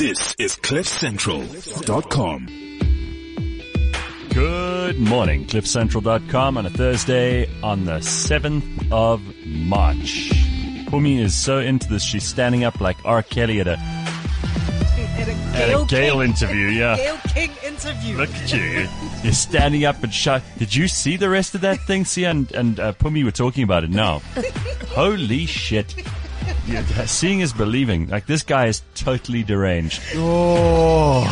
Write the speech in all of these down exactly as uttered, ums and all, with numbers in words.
This is cliff central dot com. Good morning, cliff central dot com on a Thursday on the seventh of March. Pumi is so into this, she's standing up like R. Kelly at a, At a at Gayle a Gayle King, interview, yeah. Gayle King interview. Look at you. You're standing up and shout. Did you see the rest of that thing? Sia and, and uh, Pumi were talking about it now. Holy shit. Yeah, seeing is believing. Like, this guy is totally deranged. Oh.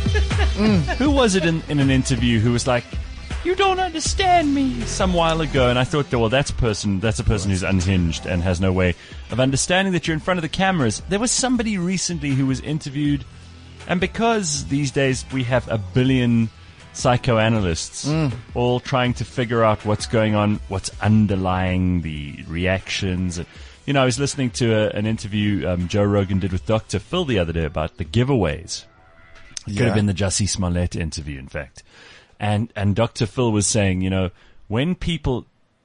Mm. Who was it in, in an interview who was like, "You don't understand me," some while ago? And I thought, well, that's person, that's a person who's unhinged and has no way of understanding that you're in front of the cameras. There was somebody recently who was interviewed, and because these days we have a billion psychoanalysts mm. all trying to figure out what's going on, what's underlying the reactions. And, you know, I was listening to a, an interview um, Joe Rogan did with Doctor Phil the other day about the giveaways. It Yeah. could have been the Jussie Smollett interview, in fact. And and Doctor Phil was saying, you know, when people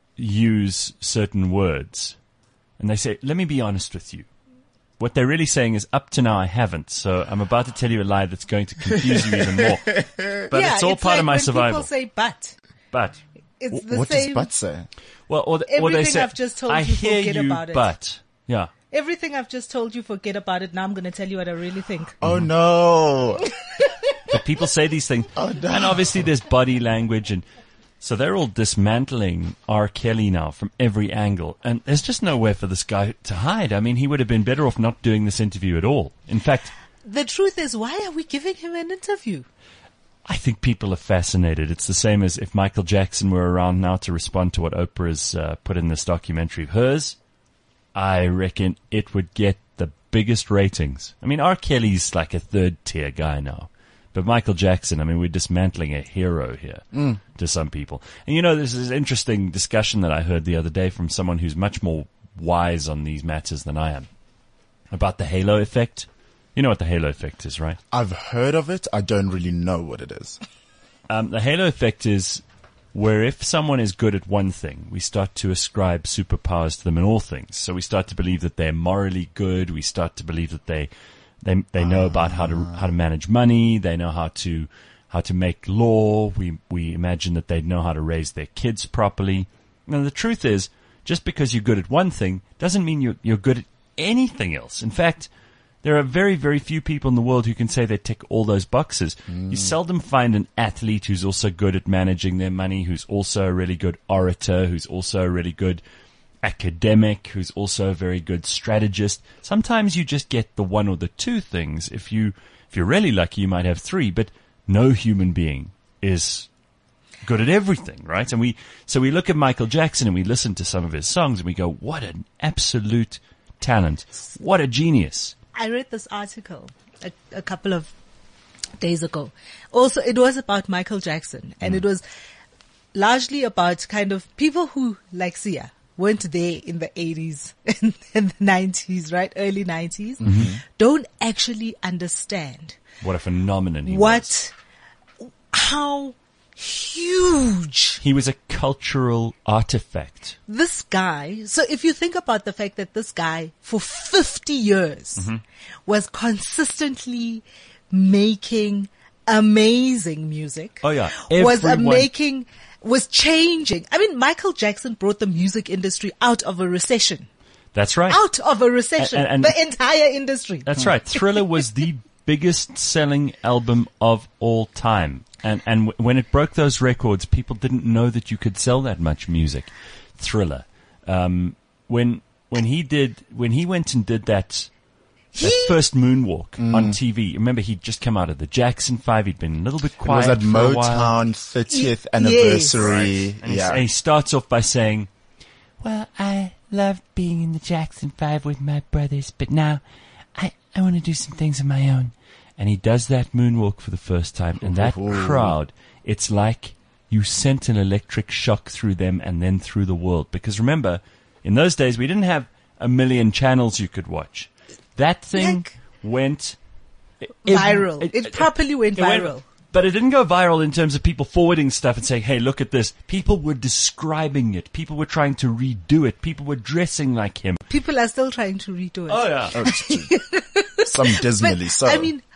use certain words and they say, "Let me be honest with you," what they're really saying is, "Up to now, I haven't. So I'm about to tell you a lie that's going to confuse you even more." But yeah, it's all part like of my when survival. People say "but." But It's the What does same. Butt say? well, or, or they Everything say, I've just told "I you, hear forget you, about it." but yeah. Everything I've just told you, forget about it. Now I'm going to tell you what I really think. Oh no. But people say these things. Oh, no. And obviously there's body language, and so they're all dismantling R. Kelly now from every angle. And there's just nowhere for this guy to hide. I mean, he would have been better off not doing this interview at all. In fact, The truth is, why are we giving him an interview? I think people are fascinated. It's the same as if Michael Jackson were around now to respond to what Oprah has uh, put in this documentary of hers. I reckon it would get the biggest ratings. I mean, R. Kelly's like a third tier guy now. But Michael Jackson, I mean, we're dismantling a hero here mm. to some people. And you know, there's this interesting discussion that I heard the other day from someone who's much more wise on these matters than I am about the halo effect. You know what the halo effect is, right? I've heard of it. I don't really know what it is. Um, the halo effect is where if someone is good at one thing, we start to ascribe superpowers to them in all things. So we start to believe that they're morally good. We start to believe that they they they know about how to how to manage money. They know how to how to make law. We we imagine that they know how to raise their kids properly. Now the truth is, just because you're good at one thing doesn't mean you're you're good at anything else. In fact, there are very, very few people in the world who can say they tick all those boxes. Mm. You seldom find an athlete who's also good at managing their money, who's also a really good orator, who's also a really good academic, who's also a very good strategist. Sometimes you just get the one or the two things. If you, if you're really lucky, you might have three, but no human being is good at everything, right? And we, so we look at Michael Jackson and we listen to some of his songs and we go, what an absolute talent. What a genius. I read this article a, a couple of days ago. Also, it was about Michael Jackson, and mm. it was largely about kind of people who, like Sia, weren't there in the eighties and, and the nineties, right? Early nineties, mm-hmm. don't actually understand what a phenomenon he what, was. How huge. He was a cultural artifact. This guy, so if you think about the fact that this guy for fifty years mm-hmm. was consistently making amazing music. Oh yeah. Was Everyone. a making, was changing. I mean, Michael Jackson brought the music industry out of a recession. That's right. Out of a recession. And, and, the entire industry. That's right. Thriller was the biggest selling album of all time. And and w- when it broke those records, people didn't know that you could sell that much music. Thriller. Um, when when he did when he went and did that, he, that first moonwalk mm. on T V. Remember, he'd just come out of the Jackson Five. He'd been a little bit quiet. It was at for a while. Motown thirtieth Yes. anniversary. Right. And, yeah. he, and he starts off by saying, "Well, I loved being in the Jackson Five with my brothers, but now I I want to do some things of my own." And he does that moonwalk for the first time, and that Ooh. crowd, it's like you sent an electric shock through them and then through the world. Because remember, in those days, we didn't have a million channels you could watch. That thing like, went viral. It, it, it properly went it viral. Went, but it didn't go viral in terms of people forwarding stuff and saying, hey, look at this. People were describing it. People were trying to redo it. People were dressing like him. People are still trying to redo it. Oh, yeah. Oh, some dismally but, so. I mean,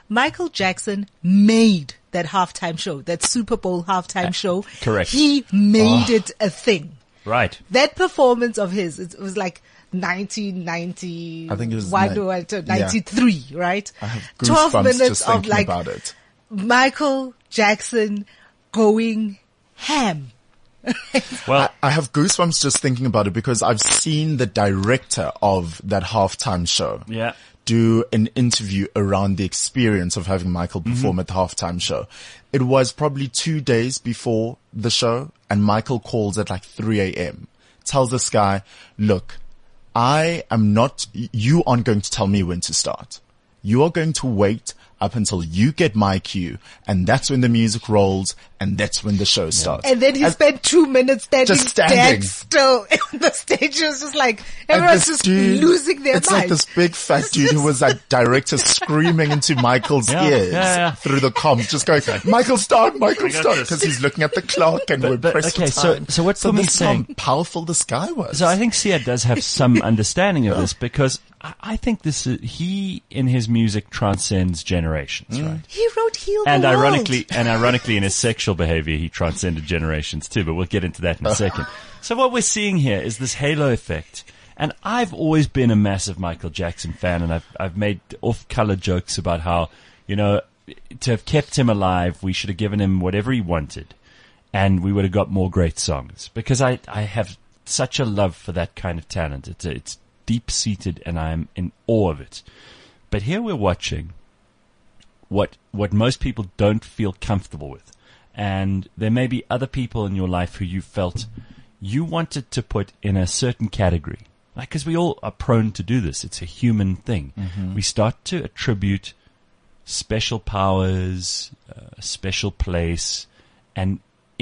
Michael Jackson made that halftime show, that Super Bowl halftime show. correct. He made it a thing. Right. That performance of his, it was like nineteen ninety. I think it was one, ni- or ninety-three, right? I have twelve goosebumps minutes just of thinking like about it. Michael Jackson going ham. Well, I have goosebumps just thinking about it because I've seen the director of that halftime show yeah. do an interview around the experience of having Michael perform at the halftime show. It was probably two days before the show, and Michael calls at like three a.m. tells this guy, look, I am not, you aren't going to tell me when to start. You are going to wait up until you get my cue, and that's when the music rolls, and that's when the show starts. And then he And- spent two minutes standing, Just standing. dead still on the stage. It was just like, And everyone's this just dude- losing their It's mind. like this big fat dude who was that director screaming into Michael's Yeah, ears yeah, yeah. through the comms, just going, Michael start, Michael I got start, this. because he's looking at the clock and we're but- pressed okay, for so- time. so what so Pumi's this is how saying- powerful this guy was. So I think Sia does have some understanding of this because I, I think this is, he in his music transcends generations, right? He wrote Heal the And World. ironically, and ironically, in his sexual behavior, he transcended generations too. But we'll get into that in a second. So what we're seeing here is this halo effect. And I've always been a massive Michael Jackson fan, and I've I've made off-color jokes about how, you know, to have kept him alive, we should have given him whatever he wanted, and we would have got more great songs. Because I I have such a love for that kind of talent. It's it's deep-seated, and I'm in awe of it. But here we're watching what what most people don't feel comfortable with. And there may be other people in your life who you felt you wanted to put in a certain category. Like, because we all are prone to do this. It's a human thing. We start to attribute special powers, uh, a special place, and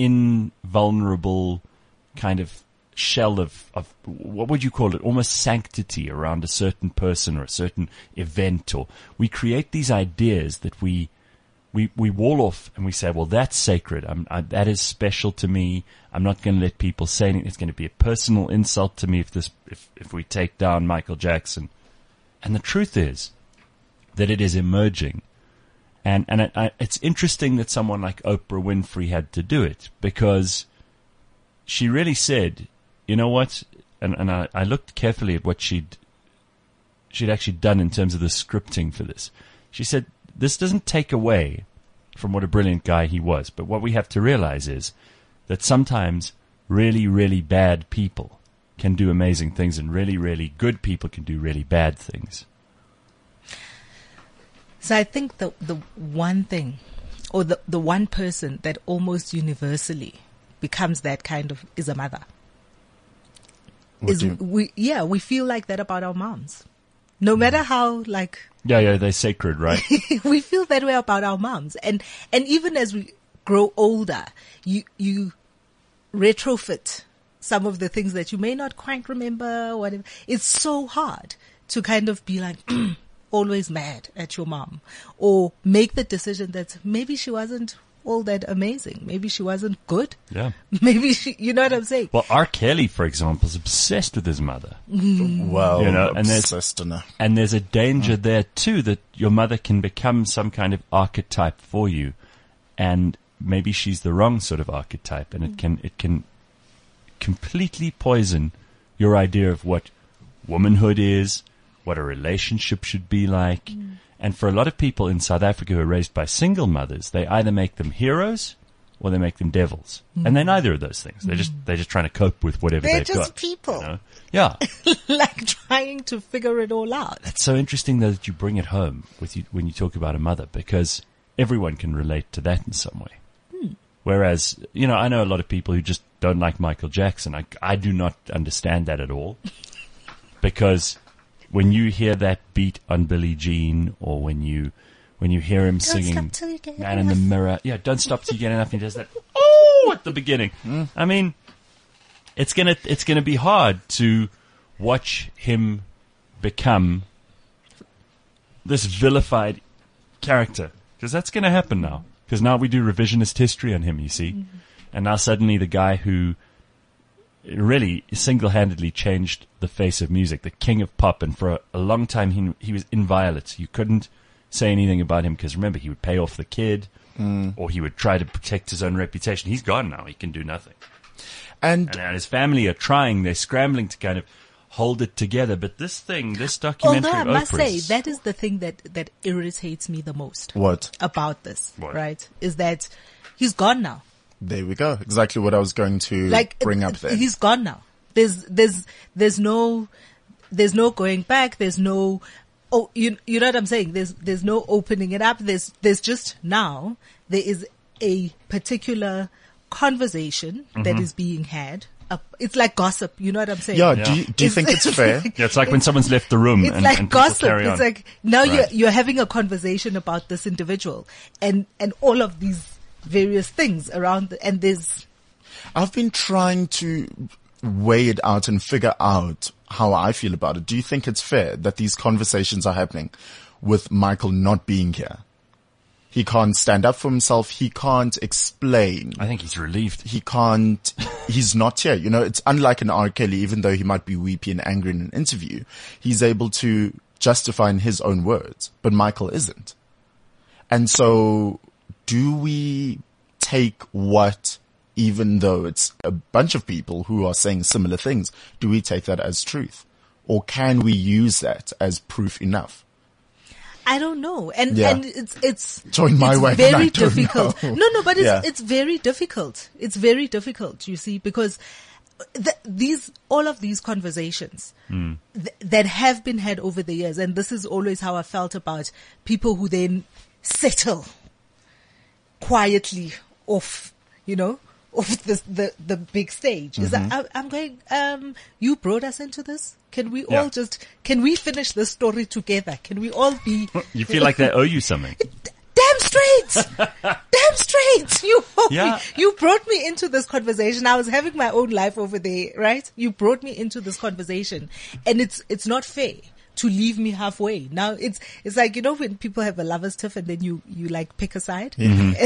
invulnerable kind of shell of, of, what would you call it? Almost sanctity around a certain person or a certain event. Or we create these ideas that we We, we wall off and we say, well, that's sacred. I'm, I, that is special to me. I'm not going to let people say anything. It's going to be a personal insult to me if this, if, if we take down Michael Jackson. And the truth is that it is emerging. And, and it, I, it's interesting that someone like Oprah Winfrey had to do it because she really said, you know what? And, and I, I looked carefully at what she'd, she'd actually done in terms of the scripting for this. She said, this doesn't take away from what a brilliant guy he was, but what we have to realize is that sometimes really, really bad people can do amazing things and really, really good people can do really bad things. So I think the the one thing, or the, the one person that almost universally becomes that kind of, is a mother. What Is do you- we yeah, we feel like that about our moms. No matter how, like, Yeah, yeah, they're sacred, right? we feel that way about our moms. And, and even as we grow older, you, you retrofit some of the things that you may not quite remember, whatever. It's so hard to kind of be like, always mad at your mom, or make the decision that maybe she wasn't all that amazing. Maybe she wasn't good. Yeah. Maybe she, you know what I'm saying? Well, R. Kelly, for example, is obsessed with his mother. Well, You know, and there's- obsessed in her. And there's a danger there too that your mother can become some kind of archetype for you, and maybe she's the wrong sort of archetype, and it can it can completely poison your idea of what womanhood is, what a relationship should be like. And for a lot of people in South Africa who are raised by single mothers, they either make them heroes or they make them devils, and they're neither of those things. They're just they're just trying to cope with whatever They're they've just got. people. You know? Yeah. Like trying to figure it all out. It's so interesting though that you bring it home with you when you talk about a mother, because everyone can relate to that in some way. Whereas, you know, I know a lot of people who just don't like Michael Jackson. I, I do not understand that at all. Because when you hear that beat on Billie Jean, or when you when you hear him singing stop till you get Man in the enough. Mirror, yeah, don't stop till you get enough, and he does that oh at the beginning. I mean, it's gonna it's gonna be hard to watch him become this vilified character, because that's going to happen now. Because now we do revisionist history on him, you see, mm-hmm. and now suddenly the guy who really single-handedly changed the face of music, the king of pop, and for a, a long time he he was inviolate. You couldn't say anything about him because remember, he would pay off the kid mm. or he would try to protect his own reputation. He's gone now. He can do nothing. And, and, and his family are trying. They're scrambling to kind of hold it together. But this thing, this documentary Although I must Oprah's, say, that is the thing that, that irritates me the most. What? About this, What? right? Is that he's gone now. There we go. Exactly what I was going to Like, bring up uh, there. He's gone now. There's, there's, there's no, there's no going back. There's no, oh, you, you know what I'm saying? There's, there's no opening it up. There's, there's just now, there is a particular conversation Mm-hmm. that is being had. Uh, it's like gossip. You know what I'm saying? Yeah, Yeah. do you, do you think it's fair? yeah, it's like when someone's left the room It's and, like and people gossip. carry on. It's like now Right. you're you're having a conversation about this individual and and all of these various things around the, and there's I've been trying to weigh it out and figure out how I feel about it. Do you think it's fair that these conversations are happening with Michael not being here? He can't stand up for himself. He can't explain. I think he's relieved. He can't, he's not here. You know, it's unlike an R. Kelly, even though he might be weepy and angry in an interview, he's able to justify in his own words, but Michael isn't. And so do we take what, even though it's a bunch of people who are saying similar things, do we take that as truth? Or can we use that as proof enough? I don't know, and Yeah. and it's it's Join my it's way, very but I don't difficult. know. No, no, but it's Yeah. it's very difficult. It's very difficult. You see, because the, these all of these conversations Hmm. th- that have been had over the years, and this is always how I felt about people who then settle quietly off, you know, off the the, the big stage. Is Mm-hmm. that I, I'm going? Um, you brought us into this. Can we Yeah. all just? Can we finish this story together? Can we all be? You feel like they owe you something. Damn straight! Damn straight! You Yeah. me, you brought me into this conversation. I was having my own life over there, right? You brought me into this conversation, and it's it's not fair to leave me halfway. Now it's it's like, you know, when people have a lovers tiff and then you you like pick a side,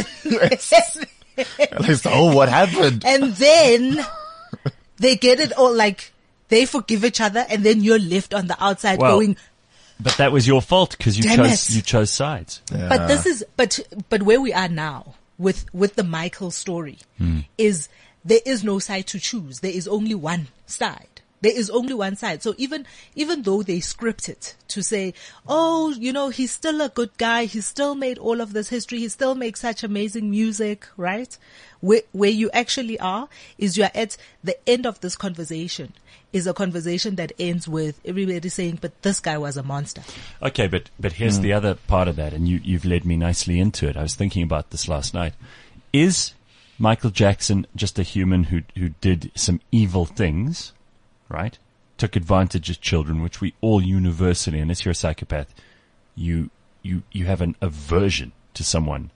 Like, oh, what happened? and then they get it all, like they forgive each other, and then you're left on the outside Well, going, But that was your fault because you Damn chose it. you chose sides. But this is, but, but where we are now with, with the Michael story is there is no side to choose. There is only one side. There is only one side. So even, even though they script it to say, oh, you know, he's still a good guy. He still made all of this history. He still makes such amazing music, right? Where, where you actually are is you're at the end of this conversation is a conversation that ends with everybody saying, but this guy was a monster. Okay, but but here's the other part of that, and you you've led me nicely into it. I was thinking about this last night. Is Michael Jackson just a human who who did some evil things, right? Took advantage of children, which we all universally, unless you're a psychopath, you you you have an aversion to someone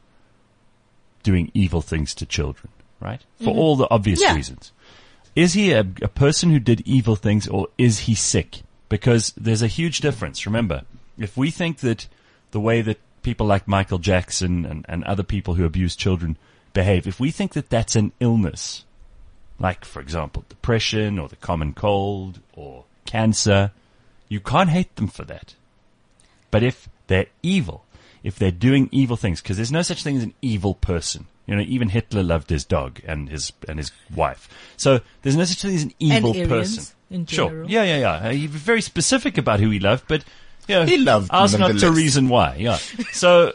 doing evil things to children, right? For all the obvious Yeah. reasons. Is he a, a person who did evil things, or is he sick? Because there's a huge difference. Remember, if we think that the way that people like Michael Jackson and, and other people who abuse children behave, if we think that that's an illness, like, for example, depression or the common cold or cancer, you can't hate them for that. But if they're evil, if they're doing evil things, because there's no such thing as an evil person. You know, even Hitler loved his dog and his and his wife. So there's no such thing as an evil Aryans person. in Sure. general. Yeah, yeah, yeah. Uh, He was very specific about who he loved, but you know, He loved ask not to nonetheless. reason why. Yeah. So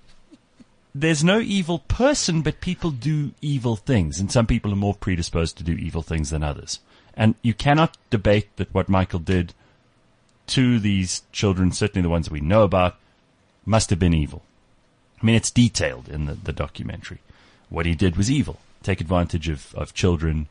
there's no evil person, but people do evil things, and some people are more predisposed to do evil things than others. And you cannot debate that what Michael did to these children, certainly the ones that we know about, must have been evil. I mean, it's detailed in the, the documentary. What he did was evil. Take advantage of, of children.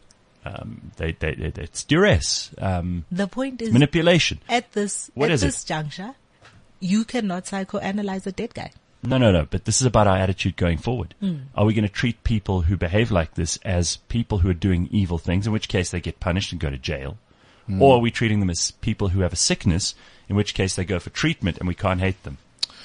Um, they, they, they, it's duress. Um, The point is, manipulation. at this, What at is it? this juncture, you cannot psychoanalyze a dead guy. No, no, no. But this is about our attitude going forward. Are we going to treat people who behave like this as people who are doing evil things, in which case they get punished and go to jail? Or are we treating them as people who have a sickness, in which case they go for treatment and we can't hate them?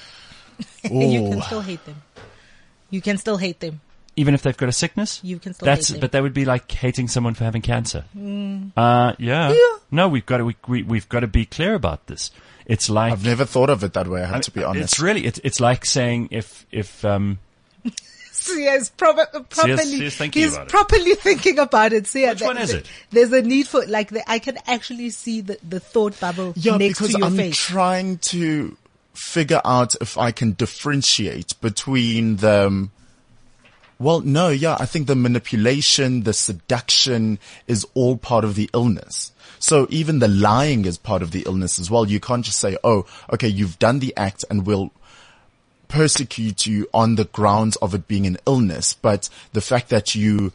You can Oh. still hate them. You can still hate them. Even if they've got a sickness? You can still That's, hate them. but that would be like hating someone for having cancer. Uh, yeah. Yeah. No, we've got to, we, we, we've got to be clear about this. It's like I've never thought of it that way. I have I to be mean, honest. It's really it's it's like saying if if um Sia is proper, properly, Sia's thinking he's about it. properly thinking about it. Sia, Which one is it? There's a need for, like, the, I can actually see the, the thought bubble Yeah, next because to your I'm face. trying to figure out if I can differentiate between the, well, no, yeah, I think the manipulation, the seduction is all part of the illness. So even the lying is part of the illness as well. You can't just say, oh, okay, you've done the act and we'll persecute you on the grounds of it being an illness. But the fact that you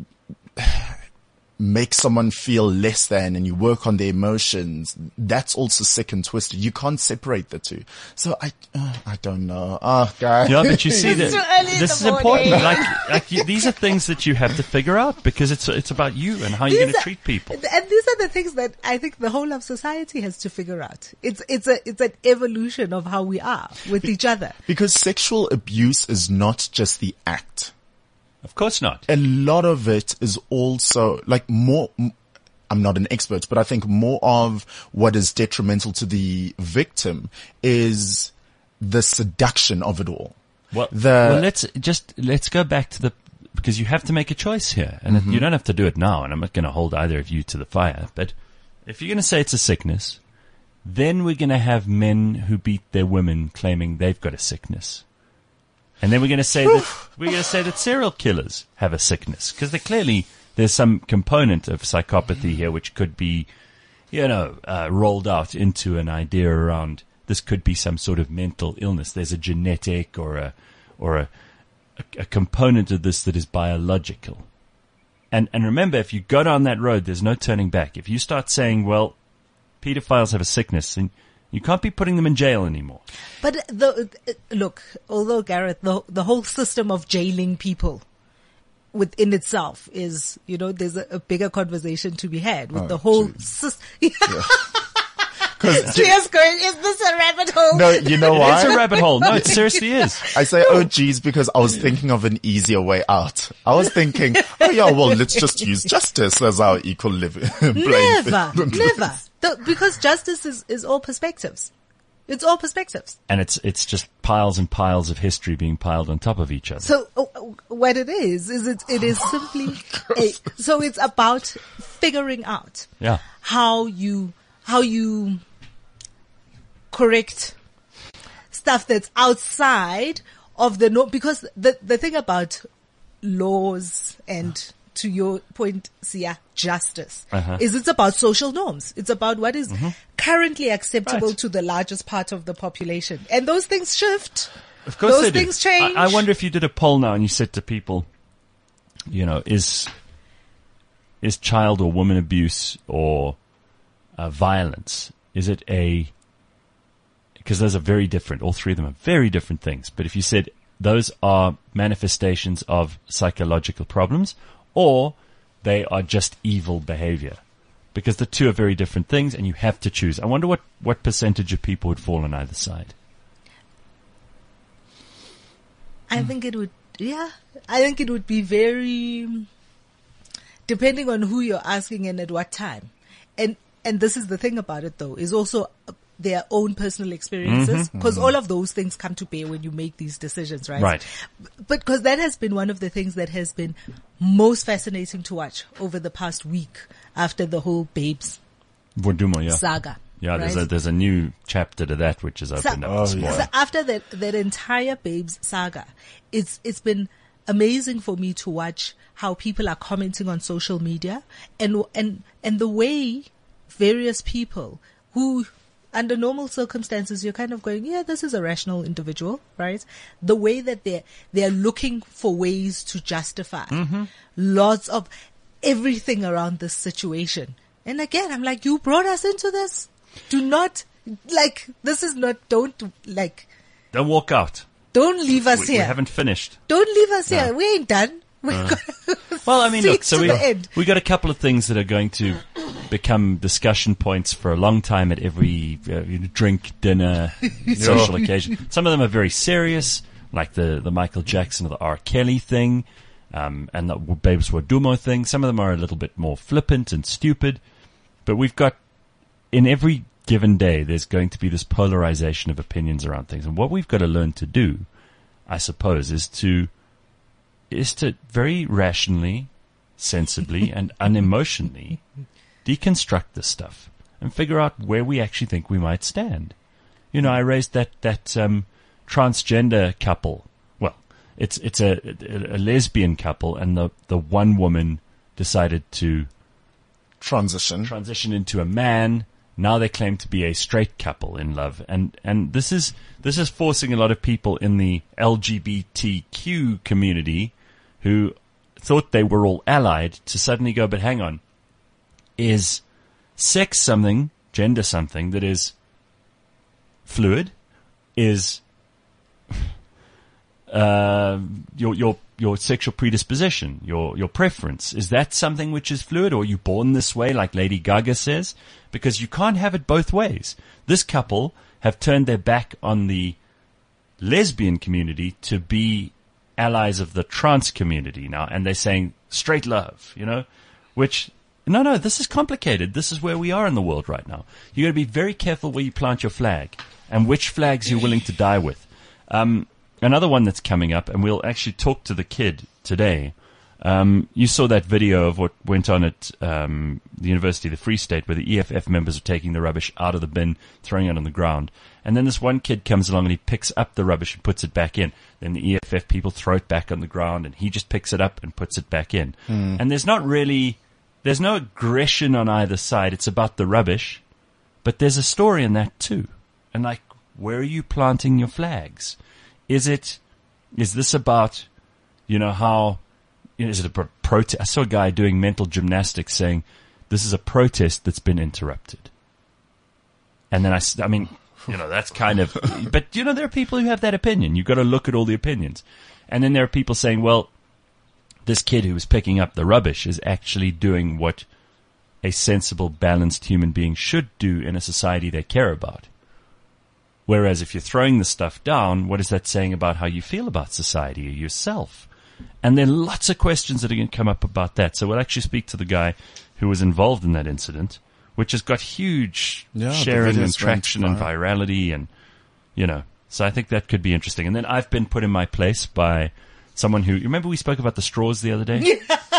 make someone feel less than and you work on their emotions, that's also sick and twisted. You can't separate the two. So I, uh, I don't know. Oh, guys. yeah, but you see It's that too early in this the is important. morning. Like, like you, these are things that you have to figure out because it's it's about you and how you're going These to are- treat people. And these are the things that I think the whole of society has to figure out. It's, it's a, it's an evolution of how we are with each other. Because sexual abuse is not just the act. Of course not. A lot of it is also like more, m- I'm not an expert, but I think more of what is detrimental to the victim is the seduction of it all. Well, The- well, let's just let's go back to the because you have to make a choice here, and you don't have to do it now. And I'm not going to hold either of you to the fire. But if you're going to say it's a sickness, then we're going to have men who beat their women claiming they've got a sickness, and then we're going to say that we're going to say that serial killers have a sickness because they clearly there's some component of psychopathy here which could be, you know, uh, rolled out into an idea around. This could be some sort of mental illness. There's a genetic or a or a, a, a component of this that is biological. And and remember, if you go down that road, there's no turning back. If you start saying, well, pedophiles have a sickness, and you can't be putting them in jail anymore. But the, look, although Gareth, the, the whole system of jailing people within itself is, you know, there's a, a bigger conversation to be had with Oh, the whole geez. system. Cause Sia's going, is this a rabbit hole? no, you know why? It's a rabbit hole. No, it seriously is. I say, oh geez, because I was thinking of an easier way out. I was thinking, oh yeah, well, let's just use justice as our equal living. Never, never. The, because justice is, is all perspectives. It's all perspectives. And it's it's just piles and piles of history being piled on top of each other. So uh, what it is, is it, it is simply, a, so it's about figuring out Yeah. how you, how you correct stuff that's outside of the norm. Because the, the thing about laws and, to your point, Sia, justice, Uh-huh. is it's about social norms. It's about what is currently acceptable Right. to the largest part of the population. And those things shift. Of course Those they do. things change. I, I wonder if you did a poll now and you said to people, you know, is is child or woman abuse or uh, violence, is it a, because those are very different, all three of them are very different things. But if you said those are manifestations of psychological problems or they are just evil behavior, because the two are very different things and you have to choose. I wonder what, what percentage of people would fall on either side. I think it would, yeah, I think it would be very, depending on who you're asking and at what time. And, and this is the thing about it though, is also their own personal experiences, because all of those things come to bear when you make these decisions, right? Right. But because that has been one of the things that has been most fascinating to watch over the past week after the whole Babes Wodumo, yeah. saga. Yeah, there's right? a there's a new chapter to that which is opened So- up this Oh, yeah. morning. So after that, that entire Babes saga, it's, it's been amazing for me to watch how people are commenting on social media and, and, and the way various people who, under normal circumstances, you're kind of going, yeah, this is a rational individual, right? The way that they're, they're looking for ways to justify lots of everything around this situation. And again, I'm like, you brought us into this. Do not, like, this is not, don't, like, Don't walk out. don't leave us We, we here. haven't finished. Don't leave us No. here. We ain't done. We're gonna Well, I mean, see look, so to we the end. we got a couple of things that are going to become discussion points for a long time at every uh, you know, drink, dinner, social occasion. Some of them are very serious, like the, the Michael Jackson or the R. Kelly thing, um, and the Babes Wodumo thing. Some of them are a little bit more flippant and stupid, but we've got in every given day, there's going to be this polarization of opinions around things. And what we've got to learn to do, I suppose, is to, is to very rationally, sensibly, and unemotionally deconstruct this stuff and figure out where we actually think we might stand. You know, I raised that, that, um, transgender couple. Well, it's, it's a, a, a lesbian couple, and the, the one woman decided to Transition. transition into a man. Now they claim to be a straight couple in love. And, and this is, this is forcing a lot of people in the L G B T Q community who thought they were all allied to suddenly go, but hang on, is sex something, gender something that is fluid? Is, uh, your, your, your sexual predisposition, your, your preference, is that something which is fluid, or are you born this way, like Lady Gaga says? Because you can't have it both ways. This couple have turned their back on the lesbian community to be allies of the trans community now, and they're saying straight love, you know, which, no, no, this is complicated. This is where we are in the world right now. You got to be very careful where you plant your flag and which flags you're willing to die with. Um, another one that's coming up, and we'll actually talk to the kid today. Um, you saw that video of what went on at um, the University of the Free State, where the E F F members are taking the rubbish out of the bin, throwing it on the ground. And then this one kid comes along and he picks up the rubbish and puts it back in. Then the E F F people throw it back on the ground, and he just picks it up and puts it back in. Mm. And there's not really, there's no aggression on either side. It's about the rubbish. But there's a story in that too. And like, where are you planting your flags? Is it, is this about, you know, how, you know, is it a pro- protest? I saw a guy doing mental gymnastics saying, this is a protest that's been interrupted. And then I, I mean, you know, that's kind of, but you know, there are people who have that opinion. You've got to look at all the opinions. And then there are people saying, well, this kid who was picking up the rubbish is actually doing what a sensible, balanced human being should do in a society they care about. Whereas if you're throwing the stuff down, what is that saying about how you feel about society or yourself? And there are lots of questions that are going to come up about that. So we'll actually speak to the guy who was involved in that incident, which has got huge yeah, sharing and traction and virality, and, you know, so I think that could be interesting. And then I've been put in my place by someone who, you remember we spoke about the straws the other day?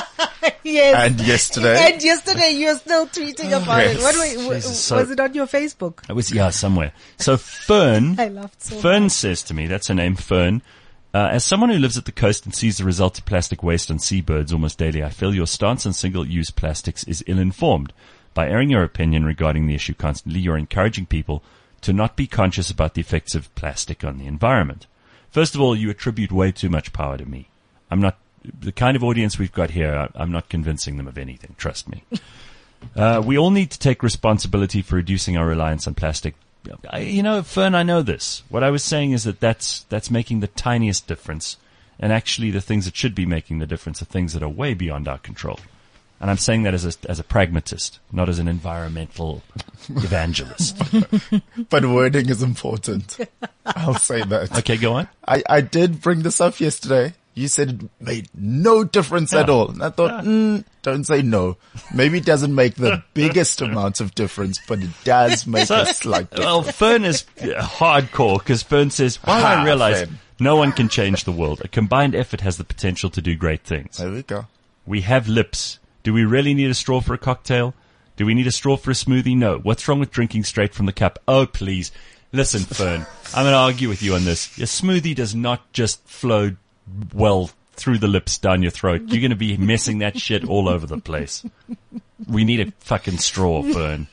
Yes. And yesterday. And yesterday you were still tweeting about Yes. it. What were, w- Jesus, so- was it on your Facebook? It was, yeah, somewhere. So Fern, I laughed so Fern hard. says to me, that's her name, Fern, uh, as someone who lives at the coast and sees the result of plastic waste on seabirds almost daily, I feel your stance on single-use plastics is ill-informed. By airing your opinion regarding the issue constantly, you're encouraging people to not be conscious about the effects of plastic on the environment. First of all, you attribute way too much power to me. I'm not, the kind of audience we've got here, I'm not convincing them of anything, trust me. Uh, we all need to take responsibility for reducing our reliance on plastic. I, you know, Fern, I know this. What I was saying is that that's, that's making the tiniest difference. And actually the things that should be making the difference are things that are way beyond our control. And I'm saying that as a, as a pragmatist, not as an environmental evangelist. But wording is important. I'll say that. Okay, go on. I, I did bring this up yesterday. You said it made no difference Yeah. at all. And I thought, Yeah. mm, don't say no. Maybe it doesn't make the biggest amount of difference, but it does make So, a slight difference. well, Fern is hardcore because Fern says, well, Ah, I realize Fern. no one can change the world. A combined effort has the potential to do great things. There we go. We have lips. Do we really need a straw for a cocktail? Do we need a straw for a smoothie? No. What's wrong with drinking straight from the cup? Oh, please. Listen, Fern, I'm going to argue with you on this. Your smoothie does not just flow well through the lips down your throat. You're going to be messing that shit all over the place. We need a fucking straw, Fern.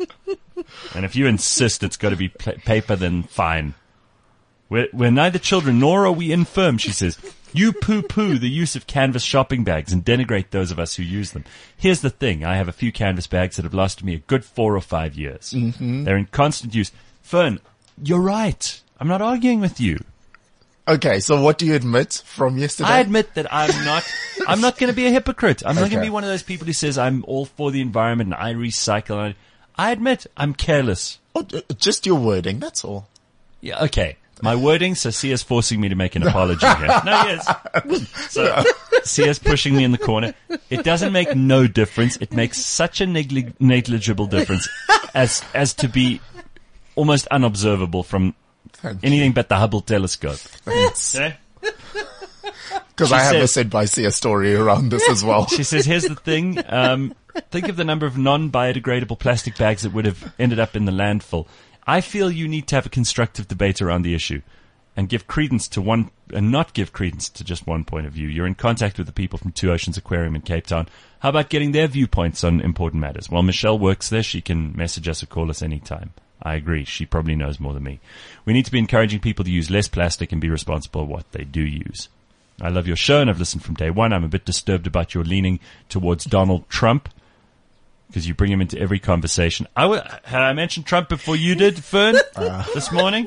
And if you insist it's got to be pl- paper, then fine. We're, we're neither children nor are we infirm, she says. You poo-poo the use of canvas shopping bags and denigrate those of us who use them. Here's the thing. I have a few canvas bags that have lasted me a good four or five years. Mm-hmm. They're in constant use. Fern, you're right. I'm not arguing with you. Okay, so what do you admit from yesterday? I admit that I'm not, I'm not going to be a hypocrite. I'm not going Okay. to be one of those people who says I'm all for the environment and I recycle. And I, I admit I'm careless. Oh, uh, just your wording, that's all. Yeah, okay. My wording, so Sia's forcing me to make an apology here. No, yes. So, Sia's pushing me in the corner. It doesn't make no difference. It makes such a negli- negligible difference as as to be almost unobservable from Thank anything but the Hubble telescope. Thanks. Yeah? Because She I have a says- said by Sia story around this as well. She says, here's the thing. Um, think of the number of non-biodegradable plastic bags that would have ended up in the landfill. I feel you need to have a constructive debate around the issue and give credence to one, and not give credence to just one point of view. You're in contact with the people from Two Oceans Aquarium in Cape Town. How about getting their viewpoints on important matters? Well, Michelle works there. She can message us or call us anytime. I agree. She probably knows more than me. We need to be encouraging people to use less plastic and be responsible for what they do use. I love your show, and I've listened from day one. I'm a bit disturbed about your leaning towards Donald Trump, because you bring him into every conversation. I w- had I mentioned Trump before you did, Fern, uh. this morning?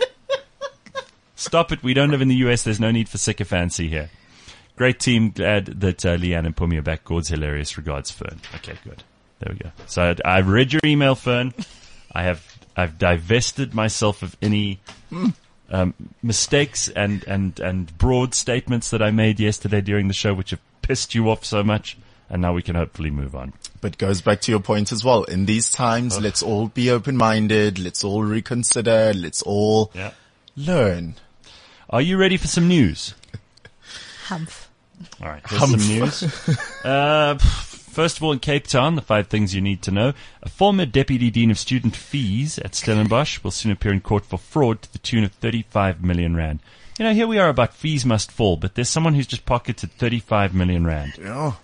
Stop it. We don't live in the U S. There's no need for sycophancy here. Great team. Glad that uh, Leanne and Pumi are back. Gord's hilarious. Regards, Fern. Okay, good. There we go. So I, I've read your email, Fern. I have I've divested myself of any um, mistakes and, and, and broad statements that I made yesterday during the show, which have pissed you off so much. And now we can hopefully move on. But goes back to your point as well. In these times, Ugh. let's all be open-minded. Let's all reconsider. Let's all Yeah. learn. Are you ready for some news? Humph. All right, here's some news. Uh, first of all, in Cape Town, the five things you need to know. A former deputy dean of student fees at Stellenbosch will soon appear in court for fraud to the tune of thirty-five million rand. You know, here we are about fees must fall, but there's someone who's just pocketed thirty-five million rand. Yeah.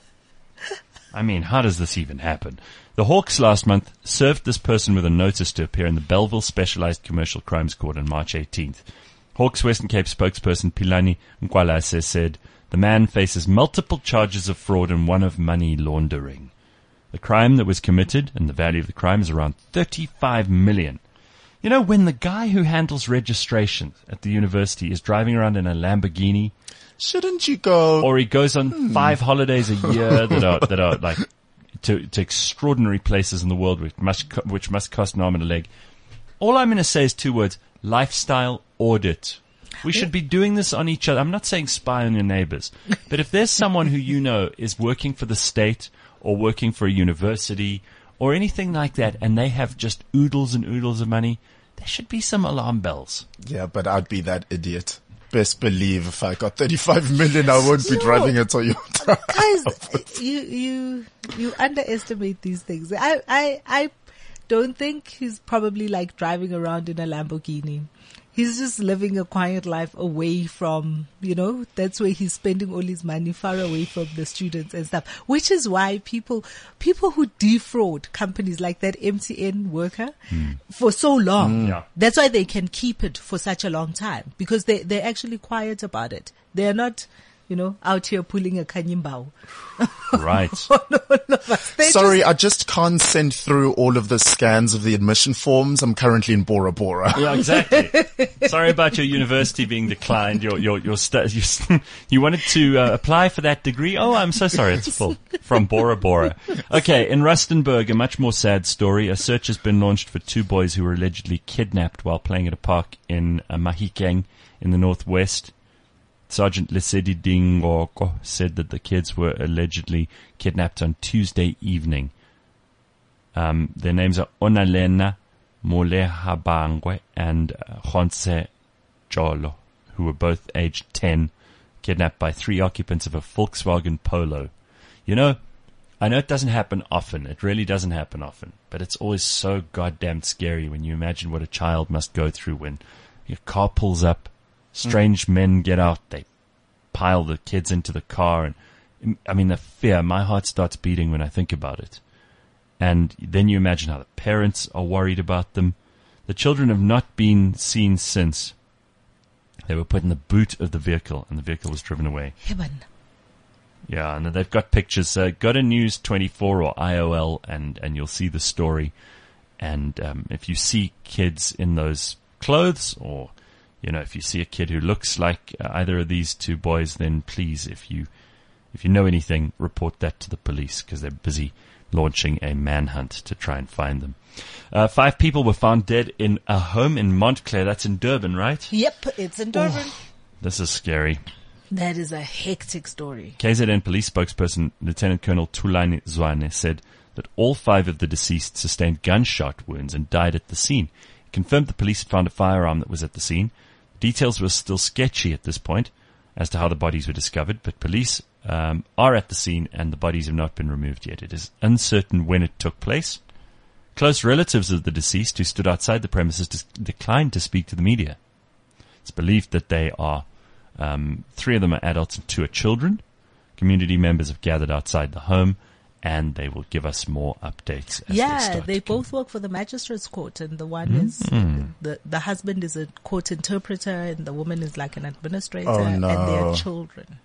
I mean, how does this even happen? The Hawks last month served this person with a notice to appear in the Belleville Specialized Commercial Crimes Court on March eighteenth. Hawks Western Cape spokesperson Pilani Nkwalase said the man faces multiple charges of fraud and one of money laundering. The crime that was committed, and the value of the crime, is around thirty-five million. You know, when the guy who handles registrations at the university is driving around in a Lamborghini, Shouldn't you go? or he goes on five holidays a year that are that are like to to extraordinary places in the world, which must co- which must cost an arm and a leg. All I'm going to say is two words: lifestyle audit. We should be doing this on each other. I'm not saying spy on your neighbors, but if there's someone who you know is working for the state or working for a university or anything like that, and they have just oodles and oodles of money, there should be some alarm bells. Yeah, but I'd be that idiot. Best believe if I got thirty-five million, I won't be No. driving a Toyota. Guys, you you you underestimate these things. I I I don't think he's probably like driving around in a Lamborghini. He's just living a quiet life away from, you know, that's where he's spending all his money, far away from the students and stuff. Which is why people people who defraud companies like that M T N worker for so long, Yeah. that's why they can keep it for such a long time, because they they're actually quiet about it. They're not, you know, out here pulling a kanyimbao. Right. Sorry, I just can't send through all of the scans of the admission forms. I'm currently in Bora Bora. Yeah, exactly. Sorry about your university being declined. Your your your stu- you, s- you wanted to uh, apply for that degree. Oh, I'm so sorry, it's full. From Bora Bora. Okay, in Rustenburg, a much more sad story. A search has been launched for two boys who were allegedly kidnapped while playing at a park in uh, Mahikeng in the northwest. Sergeant Lesedi Dingoko said that the kids were allegedly kidnapped on Tuesday evening. Um, their names are Onalena Molehabangwe and uh, Khonse Jolo, who were both aged ten, kidnapped by three occupants of a Volkswagen Polo. You know, I know it doesn't happen often. It really doesn't happen often. But it's always so goddamn scary when you imagine what a child must go through when your car pulls up, strange mm. men get out, they pile the kids into the car, and I mean the fear, my heart starts beating when I think about it. And then you imagine how the parents are worried about them. The children have not been seen since. They were put in the boot of the vehicle, and the vehicle was driven away. Heaven. Yeah, and they've got pictures. Uh, go to News twenty-four or I O L, and, and you'll see the story. And um, if you see kids in those clothes, or you know, if you see a kid who looks like uh, either of these two boys, then please, if you if you know anything, report that to the police, because they're busy launching a manhunt to try and find them. Uh, five people were found dead in a home in Montclair. That's in Durban, right? Yep, it's in Durban. This is scary. That is a hectic story. K Z N police spokesperson Lieutenant Colonel Thulani Zwane said that all five of the deceased sustained gunshot wounds and died at the scene. He confirmed the police had found a firearm that was at the scene. Details were still sketchy at this point as to how the bodies were discovered, but police um, are at the scene and the bodies have not been removed yet. It is uncertain when it took place. Close relatives of the deceased who stood outside the premises dis- declined to speak to the media. It's believed that they are Um, three of them are adults and two are children. Community members have gathered outside the home, and they will give us more updates. As Yeah, they, start they to both work for the magistrate's court, and the one Mm. is the the husband is a court interpreter, and the woman is like an administrator, Oh, and no. their children.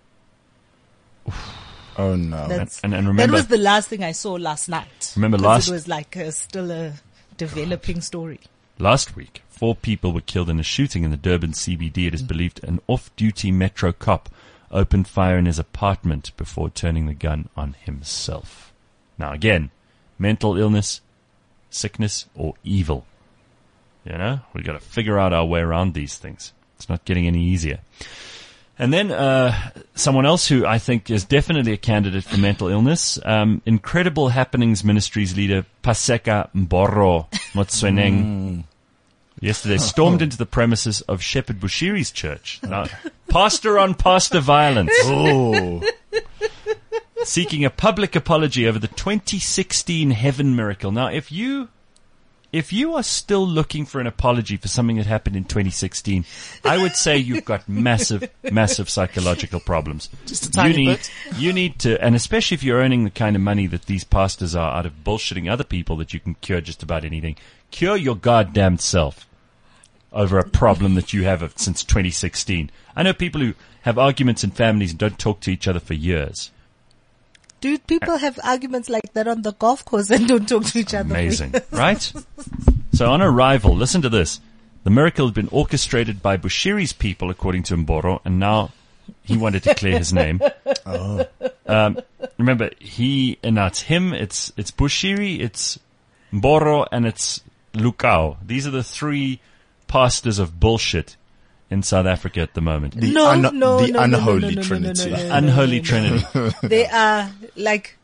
Oh no. That's, and- and that remember- was the last thing I saw last night. Remember 'Cause last- it was like a, still a developing story. Last week, four people were killed in a shooting in the Durban C B D. It is believed an off-duty Metro cop opened fire in his apartment before turning the gun on himself. Now again, mental illness, sickness, or evil. You know, we've got to figure out our way around these things. It's not getting any easier. And then uh someone else who I think is definitely a candidate for mental illness, um, Incredible Happenings Ministries leader Paseka Mboro Motsweneng yesterday stormed into the premises of Shepherd Bushiri's church. Now, pastor on pastor violence, Oh. seeking a public apology over the twenty sixteen heaven miracle. Now, if you If you are still looking for an apology for something that happened in twenty sixteen, I would say you've got massive, massive psychological problems. Just a tiny you need, bit. You need to, and especially if you're earning the kind of money that these pastors are out of bullshitting other people that you can cure just about anything, cure your goddamn self over a problem that you have of, since twenty sixteen. I know people who have arguments in families and don't talk to each other for years. Dude, people have arguments like that on the golf course and don't talk to each other. Amazing, right? So on arrival, listen to this. The miracle had been orchestrated by Bushiri's people, according to Mboro, and now he wanted to clear his name. Oh. Um, remember, he, and now it's him, it's, it's Bushiri, it's Mboro, and it's Lukao. These are the three pastors of bullshit in South Africa at the moment. The, No, un- no, the no, no, no, unholy no, no, no, trinity. no, no, no. Unholy Trinity. They are like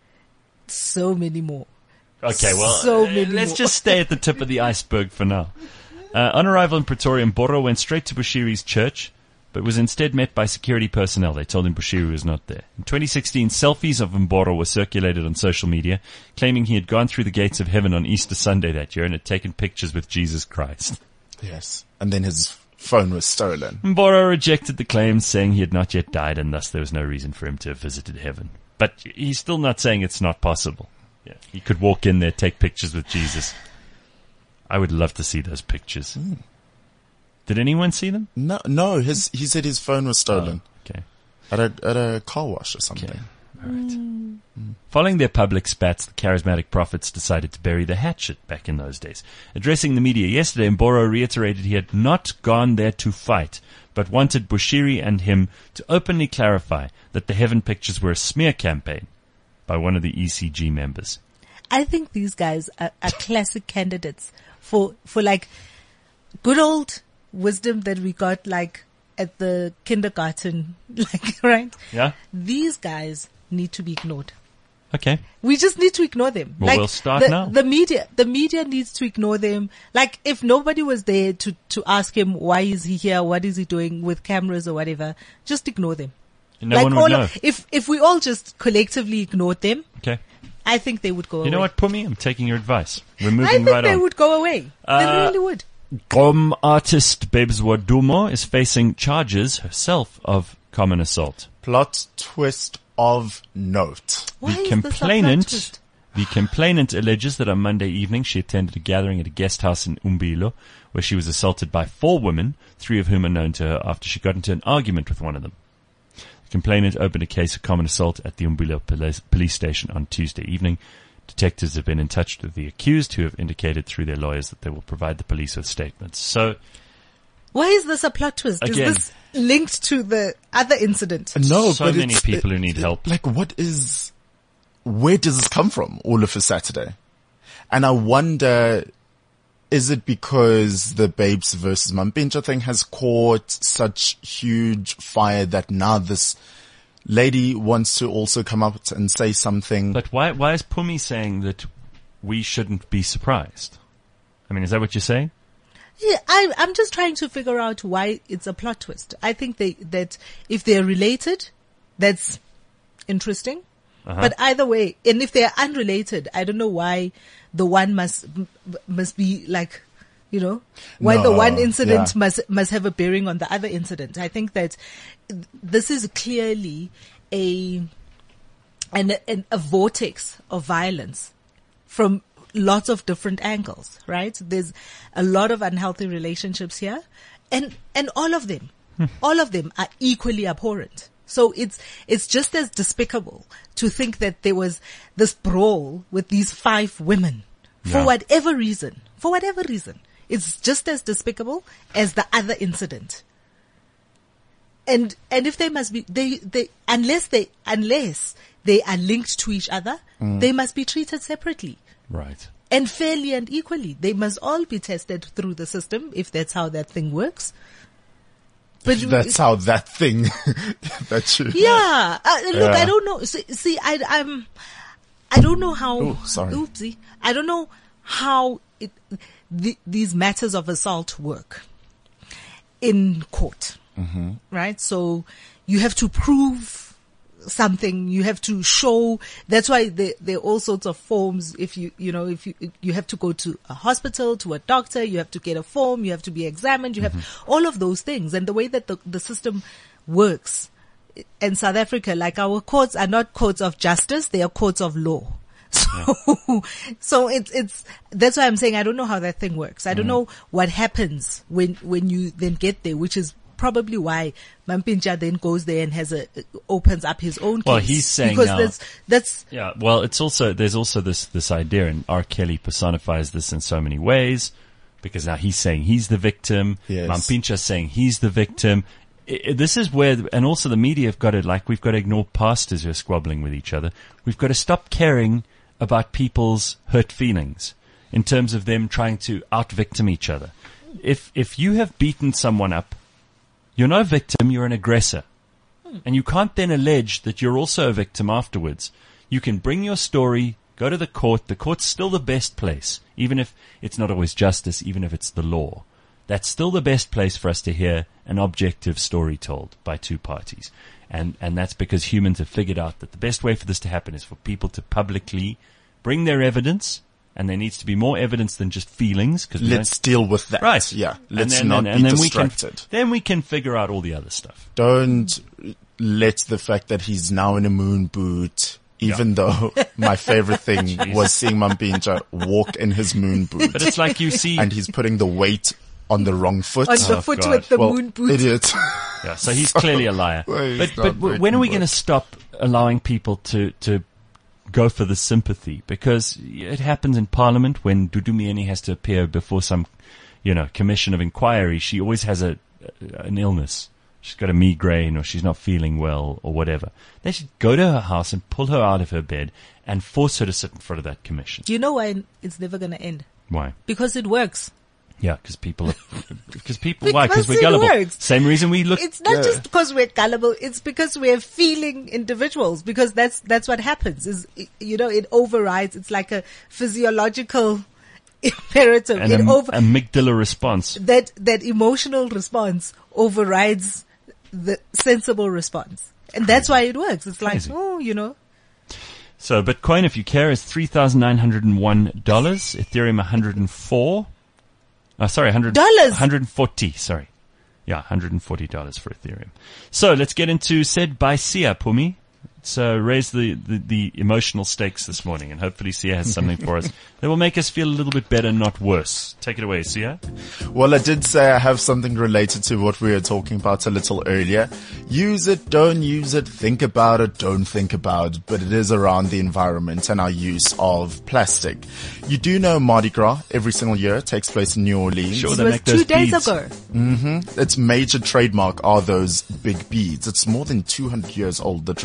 so many more. Okay, well, So uh, many let's more. just stay at the tip of the iceberg for now. Uh, on arrival in Pretoria, Mboro went straight to Bushiri's church, but was instead met by security personnel. They told him Bushiri was not there. In twenty sixteen, selfies of Mboro were circulated on social media, claiming he had gone through the gates of heaven on Easter Sunday that year and had taken pictures with Jesus Christ. Yes. And then his phone was stolen. Mboro rejected the claims, saying he had not yet died and thus there was no reason for him to have visited heaven. But he's still not saying it's not possible. Yeah, he could walk in there, take pictures with Jesus. I would love to see those pictures. Mm. Did anyone see them? No, no, his, he said his phone was stolen Okay. at a, at a car wash or something. Okay. All right. Mm. Following their public spats, the charismatic prophets decided to bury the hatchet back in those days. Addressing the media yesterday, Mboro reiterated he had not gone there to fight, but wanted Bushiri and him to openly clarify that the heaven pictures were a smear campaign by one of the E C G members. I think these guys are, are classic candidates for, for like good old wisdom that we got like at the kindergarten, like, right? Yeah? These guys need to be ignored. Okay. We just need to ignore them. Well, like we'll start the, now. The media, the media needs to ignore them. Like if nobody was there to, to ask him why is he here, what is he doing with cameras or whatever, just ignore them. No like one would all know. Of, if if we all just collectively ignored them, Okay. I think they would go away. You know what, Pumi? I'm taking your advice. We're I moving think right they on. would go away. Uh, they really would. Gqom artist Babes Wadumo is facing charges herself of common assault. Plot twist of note. Why the is this a plot complainant, twist? the complainant alleges that on Monday evening she attended a gathering at a guest house in Umbilo where she was assaulted by four women, three of whom are known to her after she got into an argument with one of them. The complainant opened a case of common assault at the Umbilo police, police station on Tuesday evening. Detectives have been in touch with the accused, who have indicated through their lawyers that they will provide the police with statements. So, Why is this a plot twist? Again. Is this linked to the other incident? No, so but many it's, people it- who need help. Like, what is, where does this come from all of a Saturday? And I wonder is it because the Babes versus Mampintsha thing has caught such huge fire that now this lady wants to also come up and say something? But why, why is Pumi saying that we shouldn't be surprised? I mean, is that what you're saying? Yeah, I, I'm just trying to figure out why it's a plot twist. I think they, that if they're related, that's interesting. Uh-huh. But either way, and if they're unrelated, I don't know why the one must must be like, you know, why No, the one incident yeah. must must have a bearing on the other incident. I think that this is clearly a an, an a vortex of violence from lots of different angles, right? There's a lot of unhealthy relationships here, and and all of them, all of them are equally abhorrent. So it's, it's just as despicable to think that there was this brawl with these five women for Yeah. whatever reason, for whatever reason. It's just as despicable as the other incident. And, and if they must be, they, they, unless they, unless they are linked to each other, Mm. they must be treated separately Right. and fairly and equally. They must all be tested through the system if that's how that thing works. But That's how that thing, that you, yeah, uh, look, Yeah. I don't know. See, see I, I'm, I don't know how. Oh, sorry. Oopsie. I don't know how it, the, these matters of assault work in court, Mm-hmm. right? So you have to prove something. You have to show. That's why there, there are all sorts of forms. If you, you know, if you, you have to go to a hospital, to a doctor, you have to get a form, you have to be examined, you have Mm-hmm. all of those things. And the way that the, the system works in South Africa, like our courts are not courts of justice, they are courts of law. So, so it's, it's, that's why I'm saying I don't know how that thing works. I don't know what happens when, when you then get there, which is probably why Mampintsha then goes there and has a, opens up his own case. Well, he's saying because now- that's, that's, Yeah, well, it's also, there's also this, this idea, and R. Kelly personifies this in so many ways, because now he's saying he's the victim, Yes. Mampintsha's saying he's the victim. I- I- this is where, and also the media have got to, like, we've got to ignore pastors who are squabbling with each other. We've got to stop caring about people's hurt feelings in terms of them trying to out-victim each other. If, if you have beaten someone up, you're no victim, you're an aggressor. And you can't then allege that you're also a victim afterwards. You can bring your story, go to the court. The court's still the best place, even if it's not always justice, even if it's the law. That's still the best place for us to hear an objective story told by two parties. And, and that's because humans have figured out that the best way for this to happen is for people to publicly bring their evidence, and there needs to be more evidence than just feelings. Cause we let's deal with that. Right. Yeah. And Let's then- not and- be and then distracted. We can, then we can figure out all the other stuff. Don't let the fact that he's now in a moon boot, even though my favorite thing was seeing Mampintsha walk in his moon boot, But it's like you see, and he's putting the weight on the wrong foot. on the Oh, foot God. with the well, moon boot. idiot. yeah, so he's clearly a liar. Well, he's But, not but w- when are we written going to book. stop allowing people to, to go for the sympathy? Because it happens in Parliament when Dudumieni has to appear before some, you know, commission of inquiry. She always has a, an illness. She's got a migraine, or she's not feeling well, or whatever. They should go to her house and pull her out of her bed and force her to sit in front of that commission. Do you know why it's never going to end? Why? Because it works. Yeah, because people are, because people, why? Because Because we're it gullible. works. Same reason we look, It's not Yeah. just because we're gullible. It's because we're feeling individuals, because that's, that's what happens is, you know, it overrides. It's like a physiological imperative. and It an over, amygdala response. that, that emotional response overrides the sensible response. And that's why it works. It's like, Crazy. oh, you know, So Bitcoin, if you care, is three thousand nine hundred one dollars. Ethereum, one hundred four. Oh, sorry, one hundred Dollars. one hundred forty. Sorry, yeah, one hundred forty dollars for Ethereum. So let's get into said by Sia, Pumi. So raise the, the, the emotional stakes this morning, and hopefully Sia has something for us that will make us feel a little bit better, not worse. Take it away, Sia. Well, I did say I have something related to what we were talking about a little earlier. Use it, don't use it, think about it, don't think about it, but it is around the environment and our use of plastic. You do know Mardi Gras every single year takes place in New Orleans. Sure, it they was make two those days beads. ago. Its major trademark are those big beads. It's more than two hundred years old, the tradition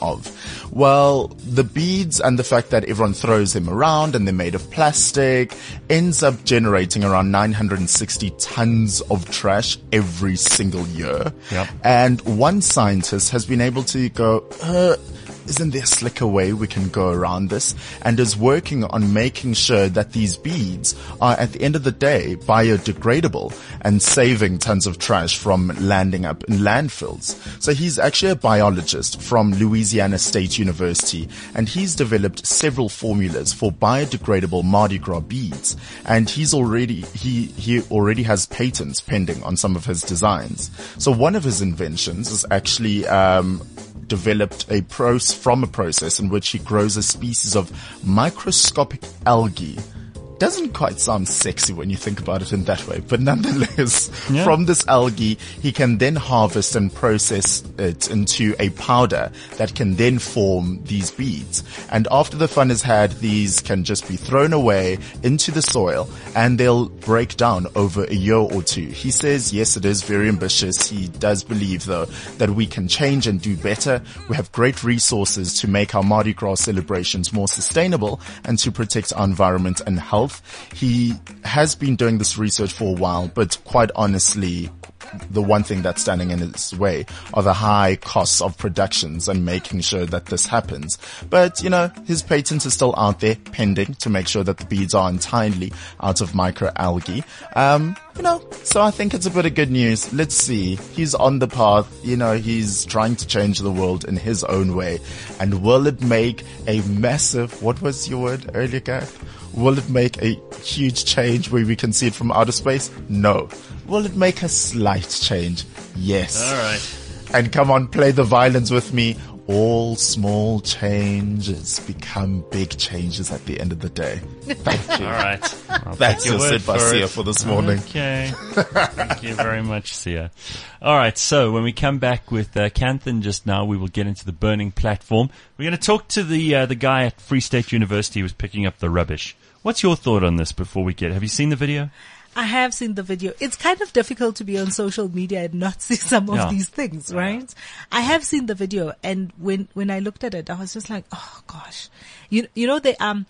of? Well, the beads and the fact that everyone throws them around and they're made of plastic ends up generating around nine hundred sixty tons of trash every single year. Yep. And one scientist has been able to go, uh, isn't there a slicker way we can go around this? And is working on making sure that these beads are, at the end of the day, biodegradable and saving tons of trash from landing up in landfills. So he's actually a biologist from Louisiana State University, and he's developed several formulas for biodegradable Mardi Gras beads. And he's already, he, he already has patents pending on some of his designs. So one of his inventions is actually, um, developed a process from a process in which he grows a species of microscopic algae. Doesn't quite sound sexy when you think about it in that way, but nonetheless, yeah. From this algae, he can then harvest and process it into a powder that can then form these beads. And after the fun is had, these can just be thrown away into the soil and they'll break down over a year or two. He says, yes, it is very ambitious. He does believe, though, that we can change and do better. We have great resources to make our Mardi Gras celebrations more sustainable and to protect our environment and health. He has been doing this research for a while, but quite honestly, the one thing that's standing in his way are the high costs of productions and making sure that this happens. But, you know, his patent is still out there pending to make sure that the beads are entirely out of microalgae. Um, you know, so I think it's a bit of good news. Let's see. He's on the path. You know, he's trying to change the world in his own way. And will it make a massive, what was your word earlier, Gareth? Will it make a huge change where we can see it from outer space? No. Will it make a slight change? Yes. All right. And come on, play the violins with me. All small changes become big changes at the end of the day. Thank you. All right. I'll That's your word Sid by for Sia it. for this morning. Okay. Thank you very much, Sia. All right. So when we come back with uh, Kanthan just now, we will get into the burning platform. We're going to talk to the uh, the guy at Free State University who was picking up the rubbish. What's your thought on this before we get? Have you seen the video? I have seen the video. It's kind of difficult to be on social media and not see some of Yeah. these things, right? Yeah. I have seen the video, and when, when I looked at it, I was just like, oh gosh. You, you know, they, um,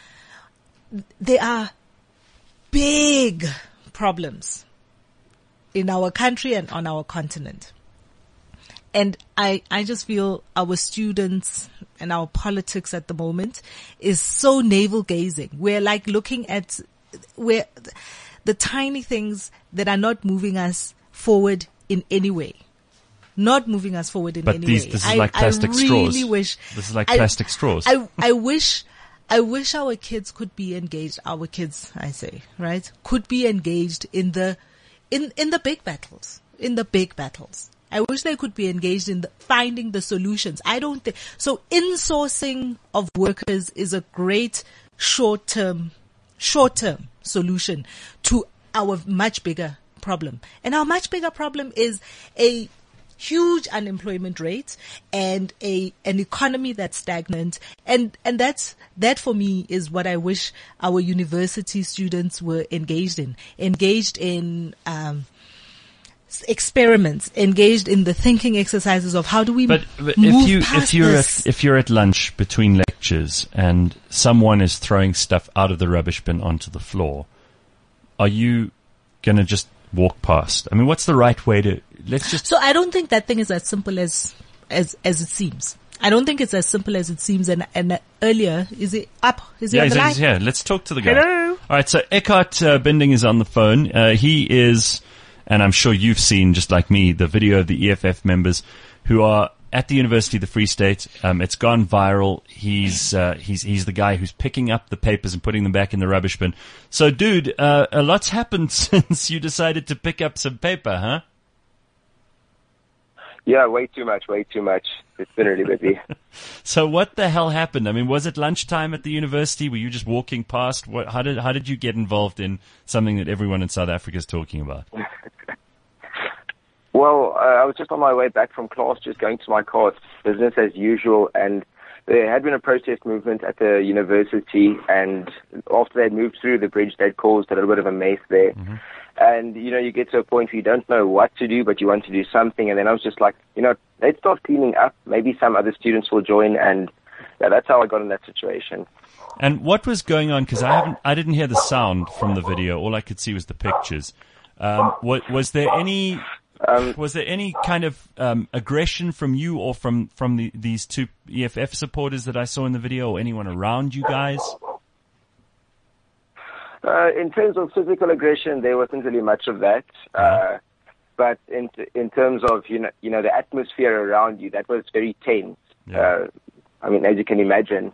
there are big problems in our country and on our continent. And I, I just feel our students and our politics at the moment is so navel gazing. We're like looking at, we're, the tiny things that are not moving us forward in any way. Not moving us forward in but any these, way. This is I, like plastic I really straws. wish. This is like I, plastic straws. I, I wish, I wish our kids could be engaged. Our kids, I say, right, could be engaged in the, in, in the big battles, in the big battles. I wish they could be engaged in the, finding the solutions. I don't think, so insourcing of workers is a great short-term, short-term solution to our much bigger problem. And our much bigger problem is a huge unemployment rate and a, an economy that's stagnant. And, and that's, that for me is what I wish our university students were engaged in, engaged in, um, experiments, engaged in the thinking exercises of how do we but, but move if you past if you're this. at, if you're at lunch between lectures and someone is throwing stuff out of the rubbish bin onto the floor, are you gonna just walk past? I mean, what's the right way to? Let's just. So I don't think that thing is as simple as as as it seems. I don't think it's as simple as it seems. And and uh, earlier, is it up? Is he Yeah, on the he's, line? he's here. Let's talk to the guy. Hello. All right. So Eckhart uh, Binding is on the phone. Uh, he is. And I'm sure you've seen, just like me, the video of the E F F members who are at the University of the Free State. Um, it's gone viral. He's, uh, he's, he's the guy who's picking up the papers and putting them back in the rubbish bin. So, dude, uh, a lot's happened since you decided to pick up some paper, huh? Yeah, way too much, way too much. It's been really busy. So what the hell happened? I mean, was it lunchtime at the university? Were you just walking past? What, how did, how did you get involved in something that everyone in South Africa is talking about? Well, uh, I was just on my way back from class, just going to my car. It's business as usual, and there had been a protest movement at the university, and after they had moved through the bridge, they'd caused a little bit of a mess there. Mm-hmm. And, you know, you get to a point where you don't know what to do, but you want to do something. And then I was just like, you know, let's start cleaning up. Maybe some other students will join. And yeah, that's how I got in that situation. And what was going on? Because I haven't, I didn't hear the sound from the video. All I could see was the pictures. Um, what, was there any, um, was there any kind of um, aggression from you or from from the, these two E F F supporters that I saw in the video, or anyone around you guys? Uh, in terms of physical aggression, there wasn't really much of that. Uh, but in in terms of you know you know the atmosphere around you, that was very tense. Yeah. Uh, I mean, as you can imagine.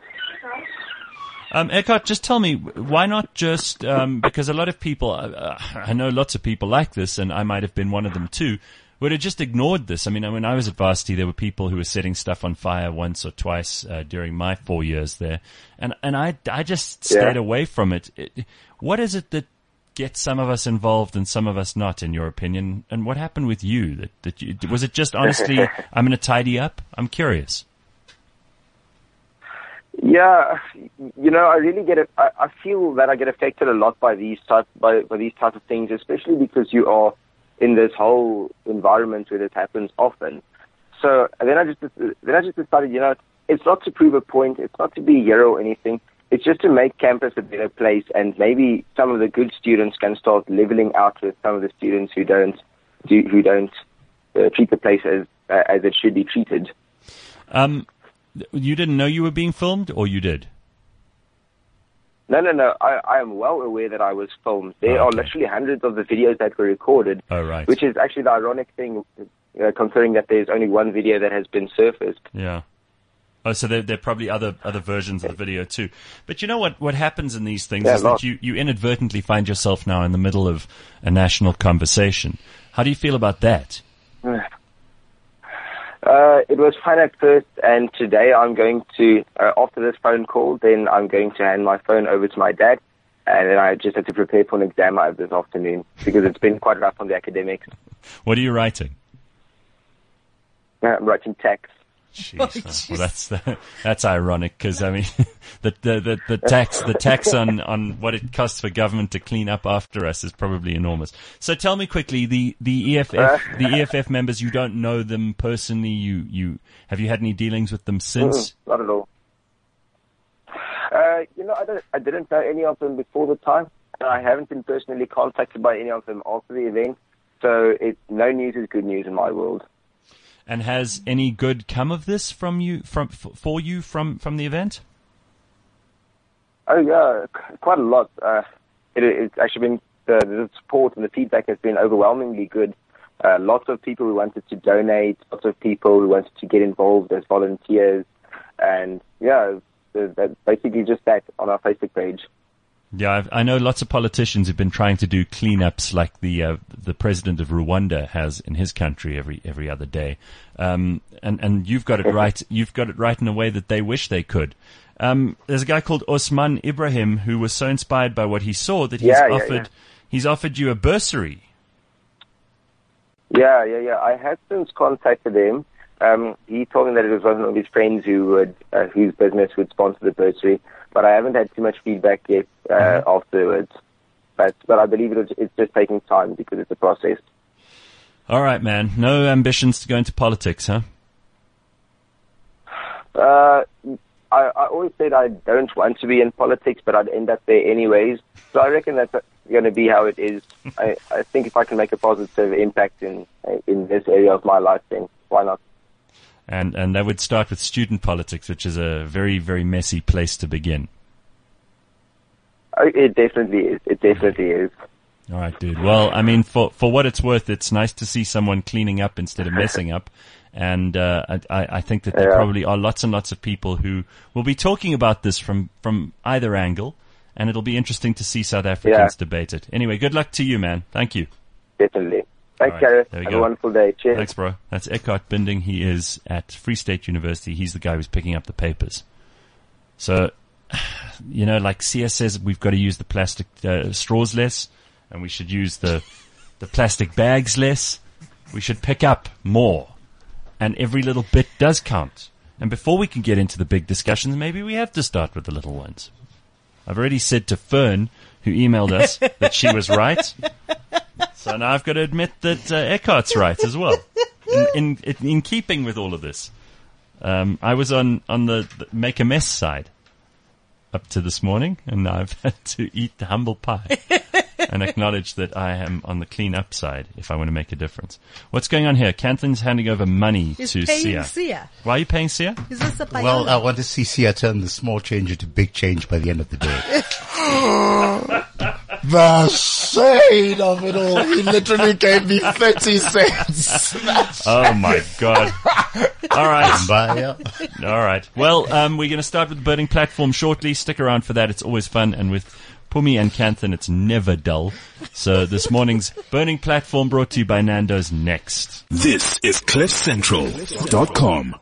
Um, Eckhart, just tell me, why not just, um, because a lot of people, uh, I know lots of people like this, and I might have been one of them too, would have just ignored this. I mean, when I was at Varsity, there were people who were setting stuff on fire once or twice uh, during my four years there, and and I, I just stayed yeah. away from it. it. What is it that gets some of us involved and some of us not, in your opinion? And what happened with you? That, that you, was it just honestly, I'm going to tidy up? I'm curious. Yeah, you know, I really get it. I, I feel that I get affected a lot by these type by, by these type of things, especially because you are in this whole environment where this happens often. So and then I just then I just decided, you know, it's not to prove a point, it's not to be a hero or anything. It's just to make campus a better place, and maybe some of the good students can start leveling out with some of the students who don't do, who don't uh, treat the place as uh, as it should be treated. Um. You didn't know you were being filmed, or you did? No, no, no. I, I am well aware that I was filmed. There oh, are okay. literally hundreds of the videos that were recorded, oh, right. which is actually the ironic thing, uh, considering that there's only one video that has been surfaced. Yeah. Oh, so there, there are probably other other versions of the video too. But you know what, what happens in these things yeah, is that you, you inadvertently find yourself now in the middle of a national conversation. How do you feel about that? Uh, it was fun at first, and today I'm going to, uh, after this phone call, then I'm going to hand my phone over to my dad, and then I just have to prepare for an exam I have this afternoon, because it's been quite rough on the academics. What are you writing? Uh, I'm writing tax. Jeez, Oh, uh, jeez. well, that's that's ironic because I mean, the, the the the tax the tax on on what it costs for government to clean up after us is probably enormous. So tell me quickly, the the E F F the E F F members, you don't know them personally. You you have you had any dealings with them since? Mm, not at all. Uh, you know, I don't I didn't know any of them before the time. I haven't been personally contacted by any of them after the event. So it no news is good news in my world. And has any good come of this from you, from for you from, from the event? Oh yeah, quite a lot. Uh, it, it's actually been the, the support and the feedback has been overwhelmingly good. Uh, lots of people who wanted to donate, lots of people who wanted to get involved as volunteers, and yeah, that's basically just that on our Facebook page. Yeah, I've, I know lots of politicians have been trying to do cleanups like the uh, the president of Rwanda has in his country every every other day, um, and and you've got it right. You've got it right in a way that they wish they could. Um, there's a guy called Osman Ibrahim who was so inspired by what he saw that he's Yeah, yeah, offered yeah. he's offered you a bursary. Yeah, yeah, yeah. I have since contacted him. Um, he told me that it was one of his friends who would, uh, whose business would sponsor the bursary, but I haven't had too much feedback yet uh, mm-hmm. afterwards. But but I believe it, it's just taking time because it's a process. All right, man. No ambitions to go into politics, huh? Uh, I, I always said I don't want to be in politics, but I'd end up there anyways. So I reckon that's going to be how it is. I, I think if I can make a positive impact in in this area of my life, then why not? And and that would start with student politics, which is a very, very messy place to begin. Oh, it definitely is. It definitely is. All right, dude. Well, I mean, for for what it's worth, it's nice to see someone cleaning up instead of messing up. And uh, I, I think that there yeah. probably are lots and lots of people who will be talking about this from, from either angle, and it'll be interesting to see South Africans yeah. debate it. Anyway, good luck to you, man. Thank you. Definitely. Thanks, right, Gareth. there we Have go. a wonderful day. Cheers. Thanks, bro. That's Eckhart Binding. He is at Free State University. He's the guy who's picking up the papers. So, you know, like C S says, we've got to use the plastic uh, straws less, and we should use the the plastic bags less. We should pick up more, and every little bit does count. And before we can get into the big discussions, maybe we have to start with the little ones. I've already said to Fern, who emailed us, that she was right. So now I've got to admit that uh, Eckhart's right as well. In, in, in keeping with all of this, um, I was on, on the, the make a mess side up to this morning, and now I've had to eat the humble pie and acknowledge that I am on the clean up side if I want to make a difference. What's going on here? Cantlin's handing over money He's to paying Sia. Sia. Why are you paying Sia? Is this a payola? Well, I want to see Sia turn the small change into big change by the end of the day. The shade of it all. He literally gave me thirty cents. Oh my God. All right. Bye. All right. Well, um, we're going to start with the burning platform shortly. Stick around for that. It's always fun. And with Pumi and Canthan, it's never dull. So this morning's burning platform brought to you by Nando's next. This is cliff central dot com.